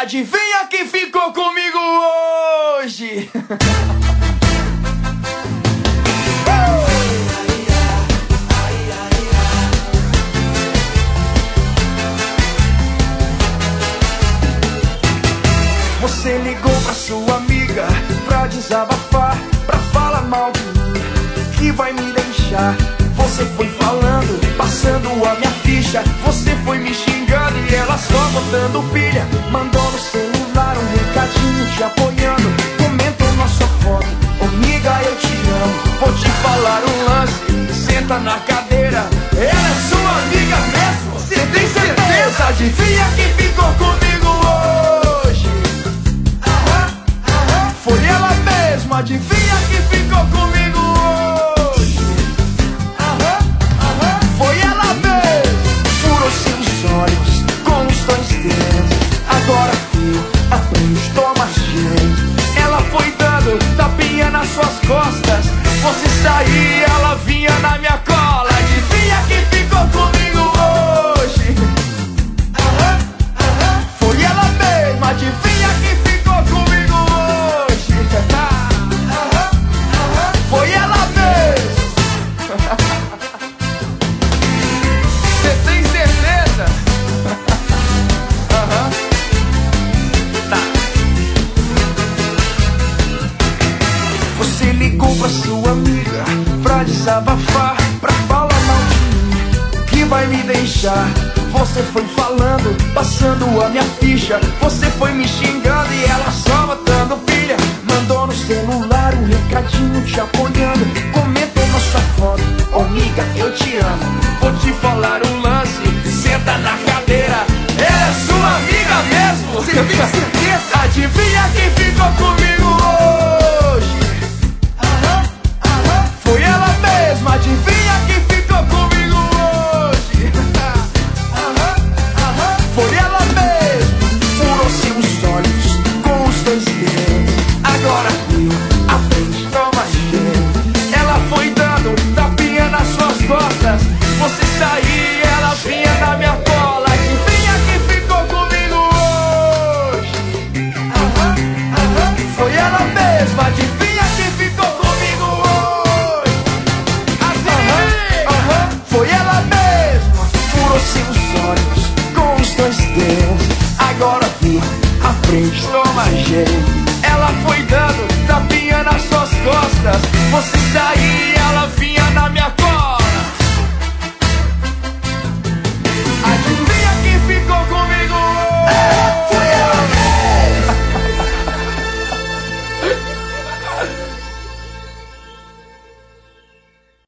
Adivinha quem ficou comigo hoje? Você ligou pra sua amiga pra desabafar, pra falar mal de mim, que vai me deixar. Você foi falando, passando a minha ficha. Você foi me xingando e ela só botando pilha. Mandou no celular um recadinho te apoiando, comentou nossa foto, amiga eu te amo. Vou te falar um lance, senta na cadeira. Ela é sua amiga mesmo? Você tem certeza? Adivinha quem ficou comigo hoje? Foi ela mesma, adivinha quem ficou comigo hoje? Foi ela mesma. Furou seus olhos com os dois dedos. Agora fio, aprende, toma jeito. Ela foi dando tapinha nas suas costas. Você saía, ela vinha na minha cola. Adivinha quem ficou comigo hoje? Foi ela mesma, adivinha quem ficou comigo hoje? Foi ela mesma. Você tem certeza? Tá. Você ligou pra sua amiga pra desabafar, pra falar mal de mim, que vai me deixar. Você foi falando, passando a minha ficha. Você foi me xingando e ela só botando pilha. Mandou no celular um recadinho te apoiando, comentou nossa foto, amiga eu te amo. Vou te falar um lance, senta na cadeira. Ela é sua amiga mesmo? Você tem certeza? Adivinha quem ficou comigo hoje? Foi ela mesma, adivinha quem ficou comigo hoje? Foi ela mesma. Furou seus olhos com os dois dedos. Agora viu, aprende, toma jeito. Ela foi dando tapinha nas suas costas. Você saía, ela vinha na minha cola. Adivinha quem ficou comigo hoje? Foi ela mesma, adivinha quem ficou comigo hoje? Foi ela mesma. Furou seus olhos com os dois dedos. Agora viu, aprende, toma jeito. Ela foi dando tapinha nas suas costas. Você saía, ela vinha na minha cola.